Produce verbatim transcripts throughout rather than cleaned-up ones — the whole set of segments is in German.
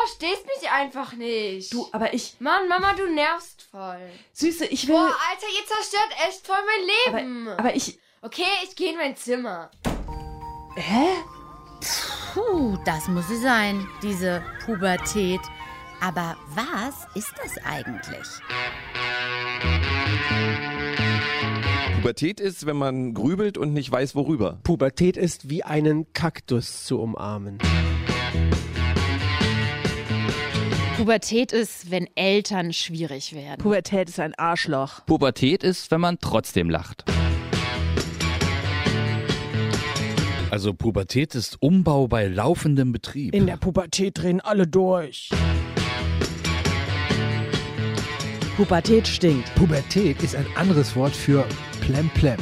verstehst mich einfach nicht. Du, aber ich... Mann, Mama, du nervst voll. Süße, ich will... Boah, Alter, ihr zerstört echt voll mein Leben. Aber, aber ich... Okay, ich gehe in mein Zimmer. Hä? Puh, das muss sie sein, diese Pubertät. Aber was ist das eigentlich? Pubertät ist, wenn man grübelt und nicht weiß, worüber. Pubertät ist wie einen Kaktus zu umarmen. Pubertät ist, wenn Eltern schwierig werden. Pubertät ist ein Arschloch. Pubertät ist, wenn man trotzdem lacht. Also Pubertät ist Umbau bei laufendem Betrieb. In der Pubertät drehen alle durch. Pubertät stinkt. Pubertät ist ein anderes Wort für Plemplem.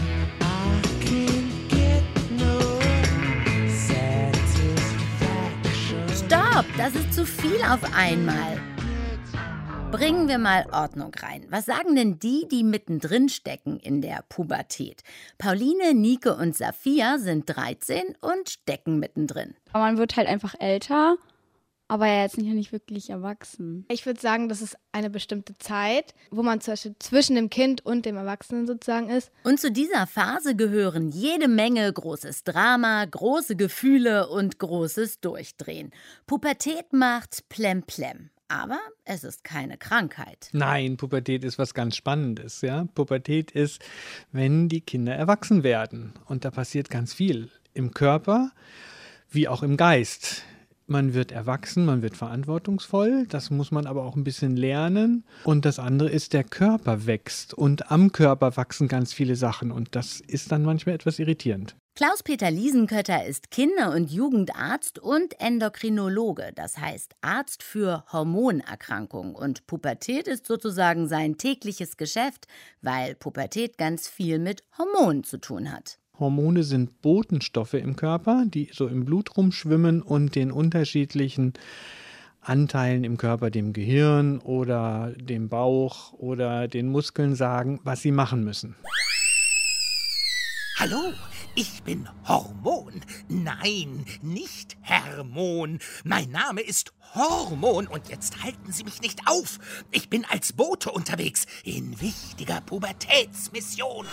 Stopp, das ist zu viel auf einmal. Bringen wir mal Ordnung rein. Was sagen denn die, die mittendrin stecken in der Pubertät? Pauline, Nike und Safia sind dreizehn und stecken mittendrin. Man wird halt einfach älter, aber ja jetzt nicht, nicht wirklich erwachsen. Ich würde sagen, das ist eine bestimmte Zeit, wo man zum Beispiel zwischen dem Kind und dem Erwachsenen sozusagen ist. Und zu dieser Phase gehören jede Menge großes Drama, große Gefühle und großes Durchdrehen. Pubertät macht Plemplem. Aber es ist keine Krankheit. Nein, Pubertät ist was ganz Spannendes. Ja? Pubertät ist, wenn die Kinder erwachsen werden. Und da passiert ganz viel im Körper wie auch im Geist. Man wird erwachsen, man wird verantwortungsvoll. Das muss man aber auch ein bisschen lernen. Und das andere ist, der Körper wächst. Und am Körper wachsen ganz viele Sachen. Und das ist dann manchmal etwas irritierend. Klaus-Peter Liesenkötter ist Kinder- und Jugendarzt und Endokrinologe, das heißt Arzt für Hormonerkrankungen. Und Pubertät ist sozusagen sein tägliches Geschäft, weil Pubertät ganz viel mit Hormonen zu tun hat. Hormone sind Botenstoffe im Körper, die so im Blut rumschwimmen und den unterschiedlichen Anteilen im Körper, dem Gehirn oder dem Bauch oder den Muskeln sagen, was sie machen müssen. Hallo, ich bin Hormon. Nein, nicht Hermon. Mein Name ist Hormon und jetzt halten Sie mich nicht auf. Ich bin als Bote unterwegs in wichtiger Pubertätsmission.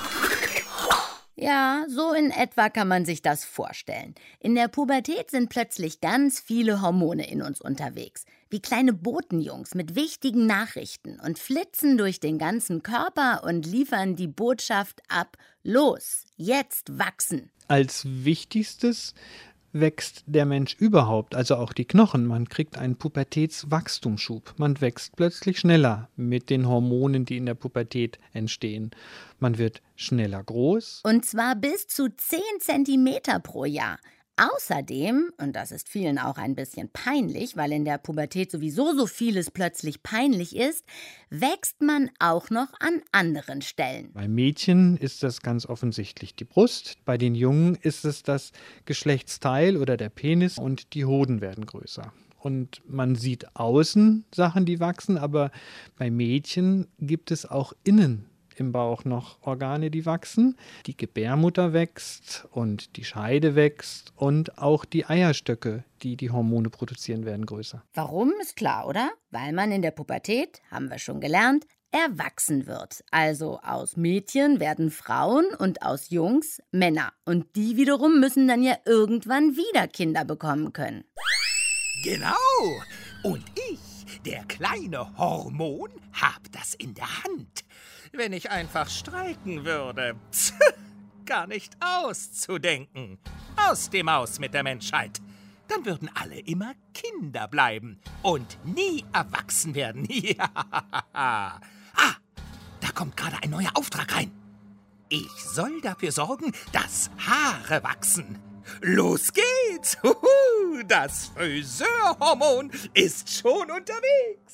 Ja, so in etwa kann man sich das vorstellen. In der Pubertät sind plötzlich ganz viele Hormone in uns unterwegs. Wie kleine Botenjungs mit wichtigen Nachrichten und flitzen durch den ganzen Körper und liefern die Botschaft ab: Los, jetzt wachsen. Als wichtigstes wächst der Mensch überhaupt, also auch die Knochen. Man kriegt einen Pubertätswachstumsschub. Man wächst plötzlich schneller mit den Hormonen, die in der Pubertät entstehen. Man wird schneller groß. Und zwar bis zu zehn Zentimeter pro Jahr. Außerdem, und das ist vielen auch ein bisschen peinlich, weil in der Pubertät sowieso so vieles plötzlich peinlich ist, wächst man auch noch an anderen Stellen. Bei Mädchen ist das ganz offensichtlich die Brust, bei den Jungen ist es das Geschlechtsteil oder der Penis und die Hoden werden größer. Und man sieht außen Sachen, die wachsen, aber bei Mädchen gibt es auch innen im Bauch noch Organe, die wachsen. Die Gebärmutter wächst und die Scheide wächst und auch die Eierstöcke, die die Hormone produzieren, werden größer. Warum, ist klar, oder? Weil man in der Pubertät, haben wir schon gelernt, erwachsen wird. Also aus Mädchen werden Frauen und aus Jungs Männer. Und die wiederum müssen dann ja irgendwann wieder Kinder bekommen können. Genau. Und ich, der kleine Hormon, hab das in der Hand. Wenn ich einfach streiken würde. Gar nicht auszudenken. Aus dem Aus mit der Menschheit. Dann würden alle immer Kinder bleiben und nie erwachsen werden. Ja. Ah, da kommt gerade ein neuer Auftrag rein. Ich soll dafür sorgen, dass Haare wachsen. Los geht's! Huhu, das Friseurhormon ist schon unterwegs.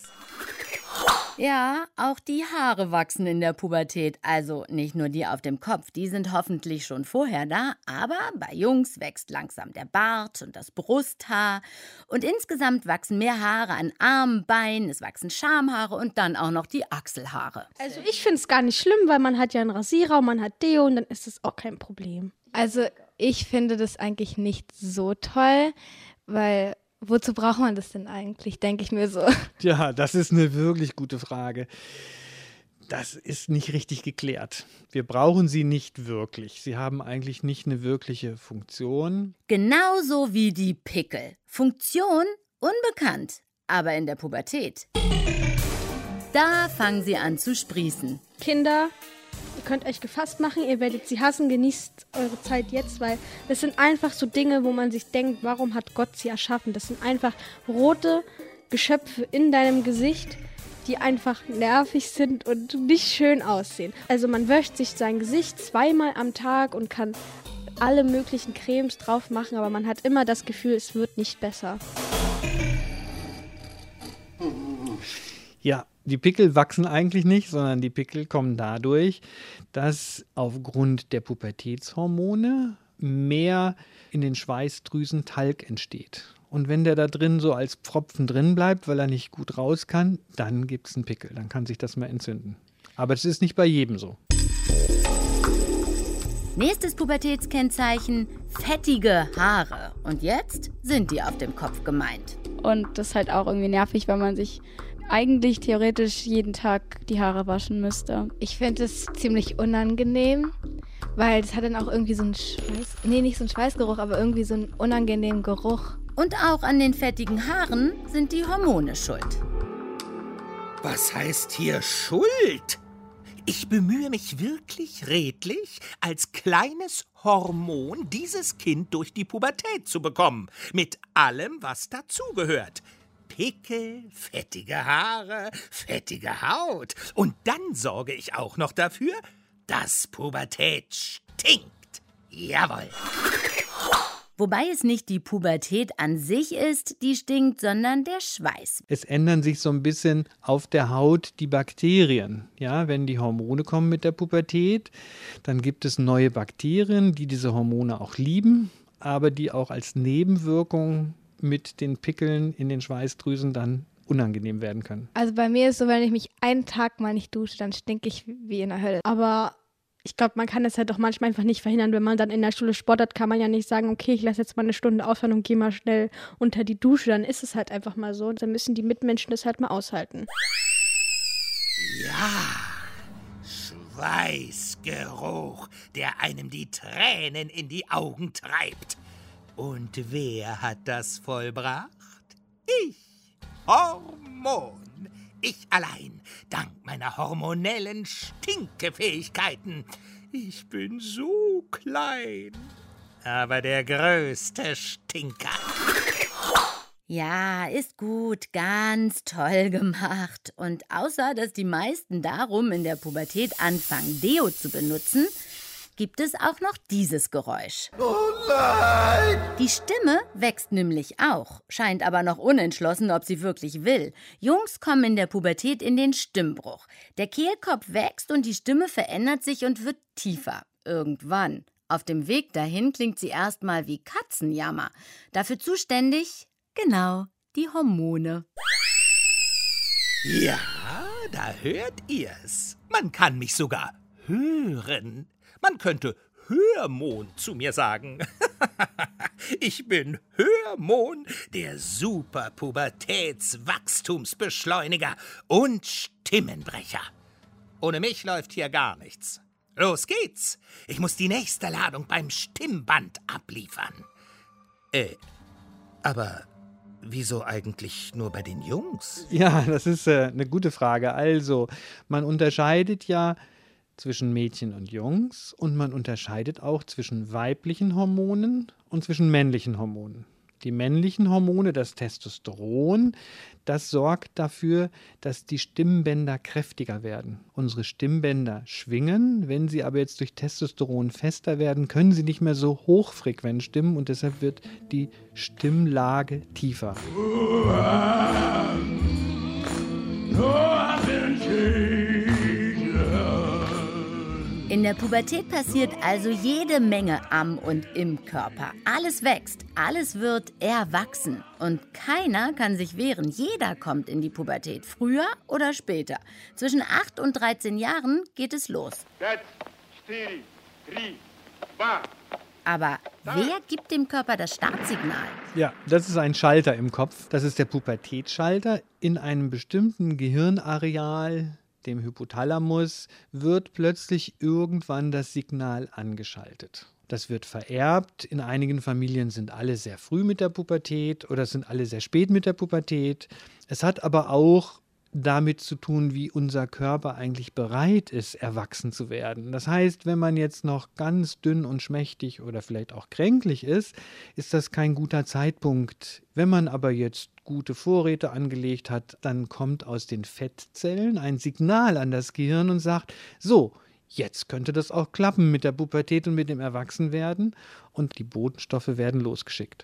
Ja, auch die Haare wachsen in der Pubertät. Also nicht nur die auf dem Kopf, die sind hoffentlich schon vorher da. Aber bei Jungs wächst langsam der Bart und das Brusthaar. Und insgesamt wachsen mehr Haare an Armen, Beinen, es wachsen Schamhaare und dann auch noch die Achselhaare. Also ich finde es gar nicht schlimm, weil man hat ja einen Rasierer, man hat Deo und dann ist es auch kein Problem. Also ich finde das eigentlich nicht so toll, weil wozu braucht man das denn eigentlich, denke ich mir so. Ja, das ist eine wirklich gute Frage. Das ist nicht richtig geklärt. Wir brauchen sie nicht wirklich. Sie haben eigentlich nicht eine wirkliche Funktion. Genauso wie die Pickel. Funktion unbekannt, aber in der Pubertät. Da fangen sie an zu sprießen. Kinder, ihr könnt euch gefasst machen, ihr werdet sie hassen, genießt eure Zeit jetzt, weil das sind einfach so Dinge, wo man sich denkt, warum hat Gott sie erschaffen? Das sind einfach rote Geschöpfe in deinem Gesicht, die einfach nervig sind und nicht schön aussehen. Also man wäscht sich sein Gesicht zweimal am Tag und kann alle möglichen Cremes drauf machen, aber man hat immer das Gefühl, es wird nicht besser. Ja, die Pickel wachsen eigentlich nicht, sondern die Pickel kommen dadurch, dass aufgrund der Pubertätshormone mehr in den Schweißdrüsen Talg entsteht. Und wenn der da drin so als Pfropfen drin bleibt, weil er nicht gut raus kann, dann gibt es einen Pickel. Dann kann sich das mal entzünden. Aber das ist nicht bei jedem so. Nächstes Pubertätskennzeichen, fettige Haare. Und jetzt sind die auf dem Kopf gemeint. Und das ist halt auch irgendwie nervig, weil man sich eigentlich theoretisch jeden Tag die Haare waschen müsste. Ich finde es ziemlich unangenehm, weil es hat dann auch irgendwie so einen Schweiß... Nee, nicht so einen Schweißgeruch, aber irgendwie so einen unangenehmen Geruch. Und auch an den fettigen Haaren sind die Hormone schuld. Was heißt hier Schuld? Ich bemühe mich wirklich redlich, als kleines Hormon dieses Kind durch die Pubertät zu bekommen. Mit allem, was dazugehört. Pickel, fettige Haare, fettige Haut. Und dann sorge ich auch noch dafür, dass Pubertät stinkt. Jawohl. Wobei es nicht die Pubertät an sich ist, die stinkt, sondern der Schweiß. Es ändern sich so ein bisschen auf der Haut die Bakterien. Ja, wenn die Hormone kommen mit der Pubertät, dann gibt es neue Bakterien, die diese Hormone auch lieben, aber die auch als Nebenwirkung mit den Pickeln in den Schweißdrüsen dann unangenehm werden können. Also bei mir ist so, wenn ich mich einen Tag mal nicht dusche, dann stinke ich wie in der Hölle. Aber ich glaube, man kann es halt doch manchmal einfach nicht verhindern. Wenn man dann in der Schule Sport hat, kann man ja nicht sagen, okay, ich lasse jetzt mal eine Stunde ausfallen und gehe mal schnell unter die Dusche. Dann ist es halt einfach mal so. Dann müssen die Mitmenschen das halt mal aushalten. Ja, Schweißgeruch, der einem die Tränen in die Augen treibt. Und wer hat das vollbracht? Ich, Hormon. Ich allein, dank meiner hormonellen Stinkefähigkeiten. Ich bin so klein, aber der größte Stinker. Ja, ist gut, ganz toll gemacht. Und außer, dass die meisten darum in der Pubertät anfangen, Deo zu benutzen, gibt es auch noch dieses Geräusch. Oh nein! Die Stimme wächst nämlich auch, scheint aber noch unentschlossen, ob sie wirklich will. Jungs kommen in der Pubertät in den Stimmbruch. Der Kehlkopf wächst und die Stimme verändert sich und wird tiefer. Irgendwann. Auf dem Weg dahin klingt sie erstmal wie Katzenjammer. Dafür zuständig, genau, die Hormone. Ja, da hört ihr's. Man kann mich sogar hören. Man könnte Hörmon zu mir sagen. Ich bin Hörmon, der Super-Pubertäts-Wachstumsbeschleuniger und Stimmenbrecher. Ohne mich läuft hier gar nichts. Los geht's. Ich muss die nächste Ladung beim Stimmband abliefern. Äh, aber wieso eigentlich nur bei den Jungs? Ja, das ist äh, eine gute Frage. Also, man unterscheidet ja zwischen Mädchen und Jungs und man unterscheidet auch zwischen weiblichen Hormonen und zwischen männlichen Hormonen. Die männlichen Hormone, das Testosteron, das sorgt dafür, dass die Stimmbänder kräftiger werden. Unsere Stimmbänder schwingen, wenn sie aber jetzt durch Testosteron fester werden, können sie nicht mehr so hochfrequent stimmen und deshalb wird die Stimmlage tiefer. In der Pubertät passiert also jede Menge am und im Körper. Alles wächst, alles wird erwachsen. Und keiner kann sich wehren. Jeder kommt in die Pubertät, früher oder später. Zwischen acht und dreizehn Jahren geht es los. Aber wer gibt dem Körper das Startsignal? Ja, das ist ein Schalter im Kopf. Das ist der Pubertätsschalter. In einem bestimmten Gehirnareal, dem Hypothalamus, wird plötzlich irgendwann das Signal angeschaltet. Das wird vererbt. In einigen Familien sind alle sehr früh mit der Pubertät oder sind alle sehr spät mit der Pubertät. Es hat aber auch damit zu tun, wie unser Körper eigentlich bereit ist, erwachsen zu werden. Das heißt, wenn man jetzt noch ganz dünn und schmächtig oder vielleicht auch kränklich ist, ist das kein guter Zeitpunkt. Wenn man aber jetzt gute Vorräte angelegt hat, dann kommt aus den Fettzellen ein Signal an das Gehirn und sagt, so, jetzt könnte das auch klappen mit der Pubertät und mit dem Erwachsenwerden und die Botenstoffe werden losgeschickt.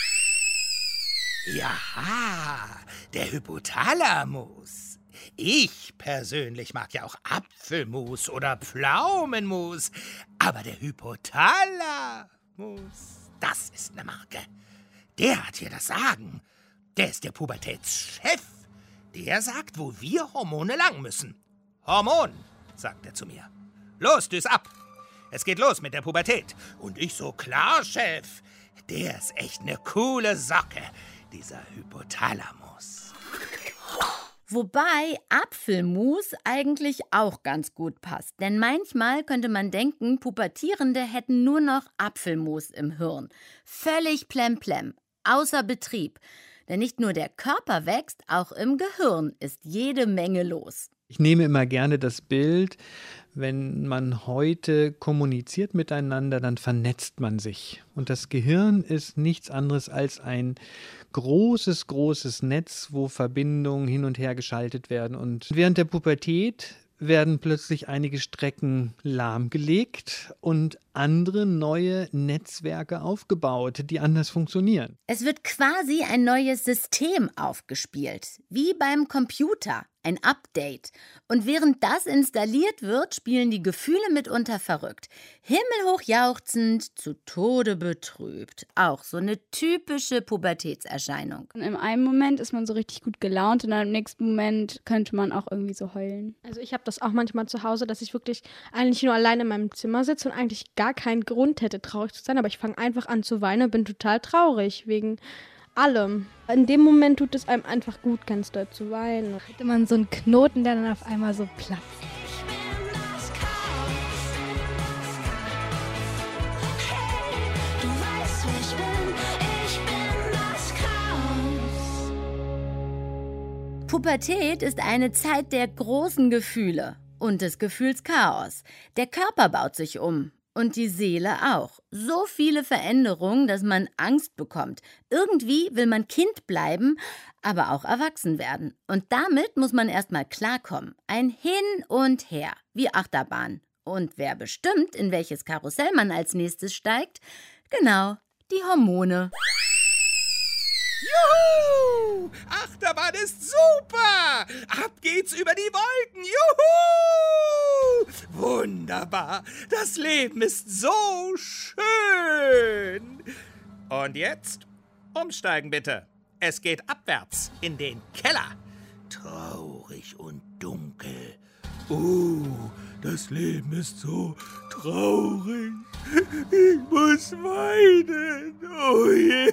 Ja, der Hypothalamus. Ich persönlich mag ja auch Apfelmus oder Pflaumenmus. Aber der Hypothalamus, das ist eine Marke. Der hat hier das Sagen. Der ist der Pubertätschef. Der sagt, wo wir Hormone lang müssen. Hormon, sagt er zu mir. Los, düs ab. Es geht los mit der Pubertät. Und ich so, klar, Chef. Der ist echt eine coole Socke. Dieser Hypothalamus. Wobei Apfelmus eigentlich auch ganz gut passt. Denn manchmal könnte man denken, Pubertierende hätten nur noch Apfelmus im Hirn. Völlig plemplem, außer Betrieb. Denn nicht nur der Körper wächst, auch im Gehirn ist jede Menge los. Ich nehme immer gerne das Bild, wenn man heute kommuniziert miteinander, dann vernetzt man sich. Und das Gehirn ist nichts anderes als ein großes, großes Netz, wo Verbindungen hin und her geschaltet werden. Und während der Pubertät werden plötzlich einige Strecken lahmgelegt und andere neue Netzwerke aufgebaut, die anders funktionieren. Es wird quasi ein neues System aufgespielt, wie beim Computer, ein Update. Und während das installiert wird, spielen die Gefühle mitunter verrückt. Himmelhoch jauchzend, zu Tode betrübt. Auch so eine typische Pubertätserscheinung. Und in einem Moment ist man so richtig gut gelaunt und dann im nächsten Moment könnte man auch irgendwie so heulen. Also ich habe das auch manchmal zu Hause, dass ich wirklich eigentlich nur alleine in meinem Zimmer sitze und eigentlich gar keinen Grund hätte, traurig zu sein. Aber ich fange einfach an zu weinen und bin total traurig wegen allem. In dem Moment tut es einem einfach gut, ganz doll zu weinen. Da hatte man so einen Knoten, der dann auf einmal so platzt. Pubertät ist eine Zeit der großen Gefühle und des Gefühlschaos. Der Körper baut sich um. Und die Seele auch. So viele Veränderungen, dass man Angst bekommt. Irgendwie will man Kind bleiben, aber auch erwachsen werden. Und damit muss man erstmal klarkommen. Ein Hin und Her, wie Achterbahn. Und wer bestimmt, in welches Karussell man als nächstes steigt? Genau, die Hormone. Juhu! Achterbahn ist super! Ab geht's über die Wolken! Juhu! Wunderbar! Das Leben ist so schön! Und jetzt umsteigen bitte. Es geht abwärts in den Keller. Traurig und dunkel. Uh, das Leben ist so traurig. Ich muss weinen. Oh je.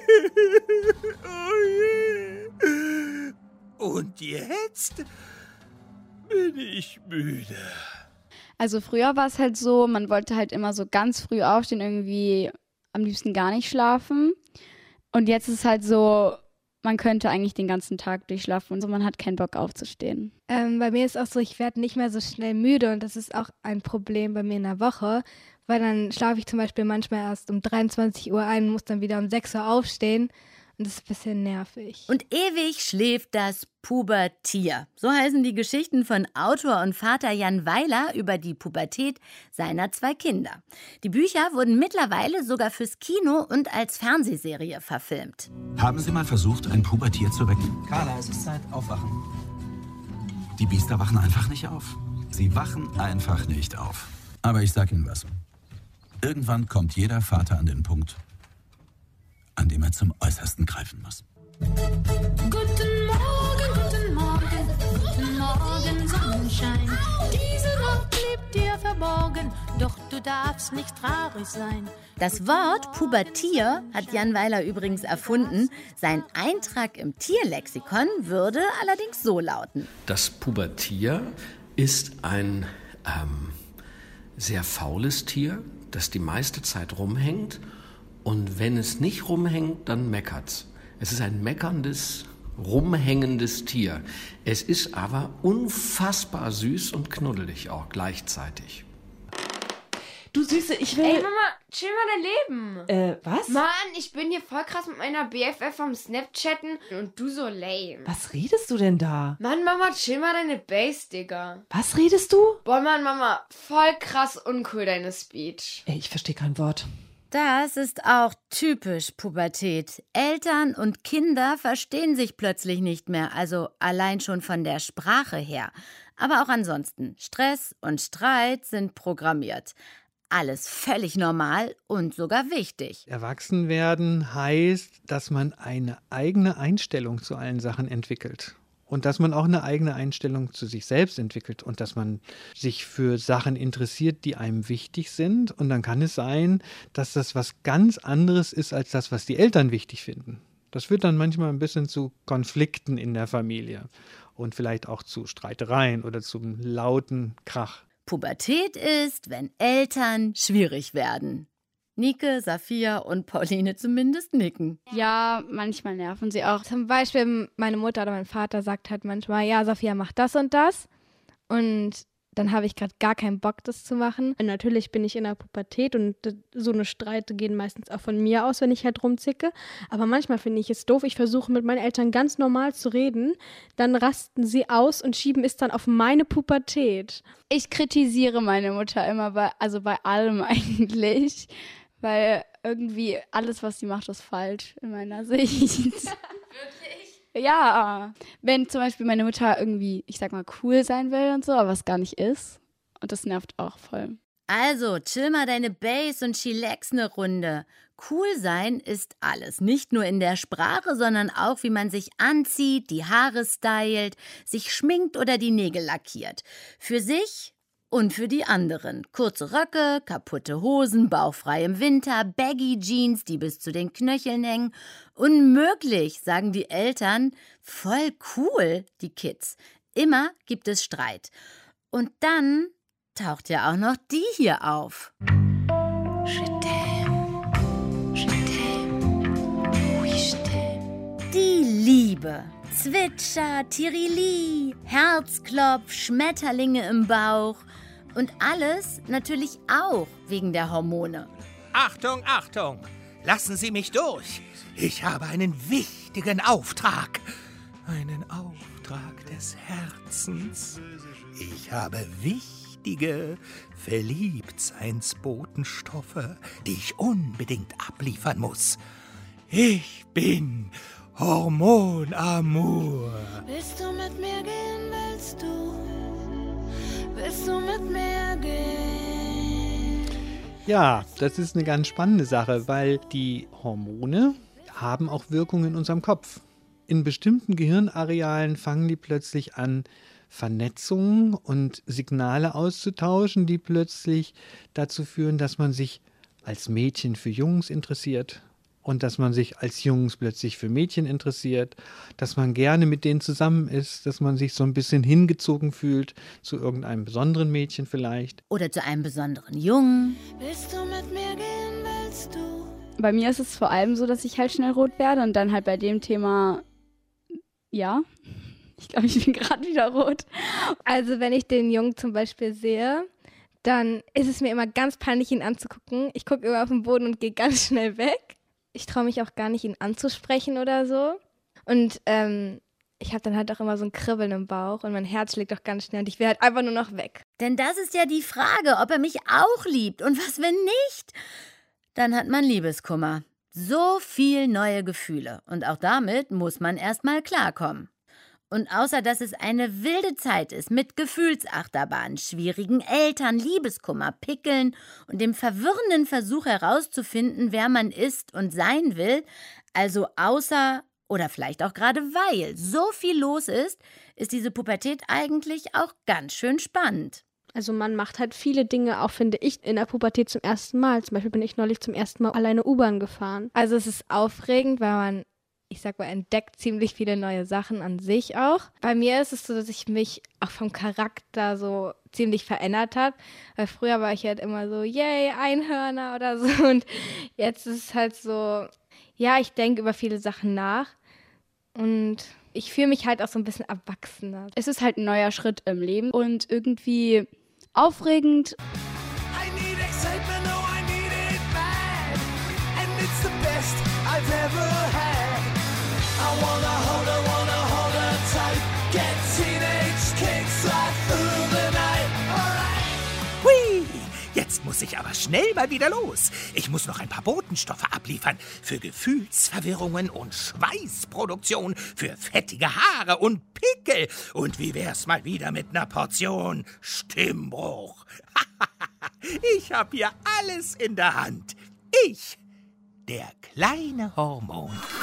Oh je. Und jetzt bin ich müde. Also früher war es halt so, man wollte halt immer so ganz früh aufstehen, irgendwie am liebsten gar nicht schlafen. Und jetzt ist es halt so, man könnte eigentlich den ganzen Tag durchschlafen und so, man hat keinen Bock aufzustehen. Ähm, bei mir ist auch so, ich werde nicht mehr so schnell müde und das ist auch ein Problem bei mir in der Woche, weil dann schlafe ich zum Beispiel manchmal erst um dreiundzwanzig Uhr ein, muss dann wieder um sechs Uhr aufstehen und das ist ein bisschen nervig. Und ewig schläft das Pubertier. So heißen die Geschichten von Autor und Vater Jan Weiler über die Pubertät seiner zwei Kinder. Die Bücher wurden mittlerweile sogar fürs Kino und als Fernsehserie verfilmt. Haben Sie mal versucht, ein Pubertier zu wecken? Carla, es ist Zeit, aufwachen. Die Biester wachen einfach nicht auf. Sie wachen einfach nicht auf. Aber ich sag Ihnen was. Irgendwann kommt jeder Vater an den Punkt, an dem er zum Äußersten greifen muss. Guten Morgen, guten Morgen, guten Morgen, Sonnenschein. Diese Nacht lebt dir verborgen. Morgen, doch du darfst nicht traurig sein. Das Wort Pubertier hat Jan Weiler übrigens erfunden. Sein Eintrag im Tierlexikon würde allerdings so lauten. Das Pubertier ist ein ähm, sehr faules Tier, das die meiste Zeit rumhängt. Und wenn es nicht rumhängt, dann meckert's. Es ist ein meckerndes, rumhängendes Tier. Es ist aber unfassbar süß und knuddelig auch gleichzeitig. Du Süße, ich will... Ey, Mama, chill mal dein Leben. Äh, was? Mann, ich bin hier voll krass mit meiner B F F am Snapchatten und du so lame. Was redest du denn da? Mann, Mama, chill mal deine Base, Digga. Was redest du? Boah, Mann, Mama, voll krass uncool deine Speech. Ey, ich verstehe kein Wort. Das ist auch typisch Pubertät. Eltern und Kinder verstehen sich plötzlich nicht mehr, also allein schon von der Sprache her. Aber auch ansonsten, Stress und Streit sind programmiert. Alles völlig normal und sogar wichtig. Erwachsen werden heißt, dass man eine eigene Einstellung zu allen Sachen entwickelt. Und dass man auch eine eigene Einstellung zu sich selbst entwickelt und dass man sich für Sachen interessiert, die einem wichtig sind. Und dann kann es sein, dass das was ganz anderes ist als das, was die Eltern wichtig finden. Das führt dann manchmal ein bisschen zu Konflikten in der Familie und vielleicht auch zu Streitereien oder zum lauten Krach. Pubertät ist, wenn Eltern schwierig werden. Nike, Safia und Pauline zumindest nicken. Ja, manchmal nerven sie auch. Zum Beispiel meine Mutter oder mein Vater sagt halt manchmal, ja, Safia macht das und das. Und dann habe ich gerade gar keinen Bock, das zu machen. Und natürlich bin ich in der Pubertät und so eine Streite gehen meistens auch von mir aus, wenn ich halt rumzicke. Aber manchmal finde ich es doof. Ich versuche mit meinen Eltern ganz normal zu reden. Dann rasten sie aus und schieben es dann auf meine Pubertät. Ich kritisiere meine Mutter immer bei, also bei allem eigentlich. Weil irgendwie alles, was sie macht, ist falsch in meiner Sicht. Wirklich? Ja. Wenn zum Beispiel meine Mutter irgendwie, ich sag mal, cool sein will und so, aber es gar nicht ist. Und das nervt auch voll. Also, chill mal deine Base und chillax eine Runde. Cool sein ist alles. Nicht nur in der Sprache, sondern auch, wie man sich anzieht, die Haare stylt, sich schminkt oder die Nägel lackiert. Für sich und für die anderen. Kurze Röcke, kaputte Hosen, bauchfrei im Winter, Baggy Jeans, die bis zu den Knöcheln hängen. Unmöglich, sagen die Eltern. Voll cool, die Kids. Immer gibt es Streit. Und dann taucht ja auch noch die hier auf. Die Liebe. Zwitscher, Tirili, Herzklopf, Schmetterlinge im Bauch. Und alles natürlich auch wegen der Hormone. Achtung, Achtung! Lassen Sie mich durch! Ich habe einen wichtigen Auftrag. Einen Auftrag des Herzens. Ich habe wichtige Verliebtseinsbotenstoffe, die ich unbedingt abliefern muss. Ich bin Hormon Amour. Willst du mit mir gehen, willst du? Willst du mit mir gehen? Ja, das ist eine ganz spannende Sache, weil die Hormone haben auch Wirkung in unserem Kopf. In bestimmten Gehirnarealen fangen die plötzlich an, Vernetzungen und Signale auszutauschen, die plötzlich dazu führen, dass man sich als Mädchen für Jungs interessiert. Und dass man sich als Jungs plötzlich für Mädchen interessiert, dass man gerne mit denen zusammen ist, dass man sich so ein bisschen hingezogen fühlt zu irgendeinem besonderen Mädchen vielleicht. Oder zu einem besonderen Jungen. Willst du mit mir gehen, willst du? Bei mir ist es vor allem so, dass ich halt schnell rot werde und dann halt bei dem Thema, ja, ich glaube, ich bin gerade wieder rot. Also wenn ich den Jungen zum Beispiel sehe, dann ist es mir immer ganz peinlich, ihn anzugucken. Ich gucke immer auf den Boden und gehe ganz schnell weg. Ich traue mich auch gar nicht, ihn anzusprechen oder so. Und ähm, ich habe dann halt auch immer so ein Kribbeln im Bauch und mein Herz schlägt auch ganz schnell und ich will halt einfach nur noch weg. Denn das ist ja die Frage, ob er mich auch liebt und was, wenn nicht? Dann hat man Liebeskummer. So viel neue Gefühle und auch damit muss man erstmal klarkommen. Und außer dass es eine wilde Zeit ist mit Gefühlsachterbahn, schwierigen Eltern, Liebeskummer, Pickeln und dem verwirrenden Versuch herauszufinden, wer man ist und sein will, also außer oder vielleicht auch gerade weil so viel los ist, ist diese Pubertät eigentlich auch ganz schön spannend. Also man macht halt viele Dinge, auch finde ich, in der Pubertät zum ersten Mal. Zum Beispiel bin ich neulich zum ersten Mal alleine U-Bahn gefahren. Also es ist aufregend, weil man, ich sag mal, entdeckt ziemlich viele neue Sachen an sich auch. Bei mir ist es so, dass ich mich auch vom Charakter so ziemlich verändert habe. Weil früher war ich halt immer so, yay, Einhörner oder so. Und jetzt ist es halt so, ja, ich denke über viele Sachen nach. Und ich fühle mich halt auch so ein bisschen erwachsener. Es ist halt ein neuer Schritt im Leben und irgendwie aufregend. I need excitement, oh I need it bad. And it's the best I've ever had. I wanna hold her, wanna hold her tight. Get teenage kicks right through the night. Alright. Hui, jetzt muss ich aber schnell mal wieder los. Ich muss noch ein paar Botenstoffe abliefern für Gefühlsverwirrungen und Schweißproduktion, für fettige Haare und Pickel. Und wie wär's mal wieder mit einer Portion Stimmbruch? Ich hab hier alles in der Hand. Ich, der kleine Hormon.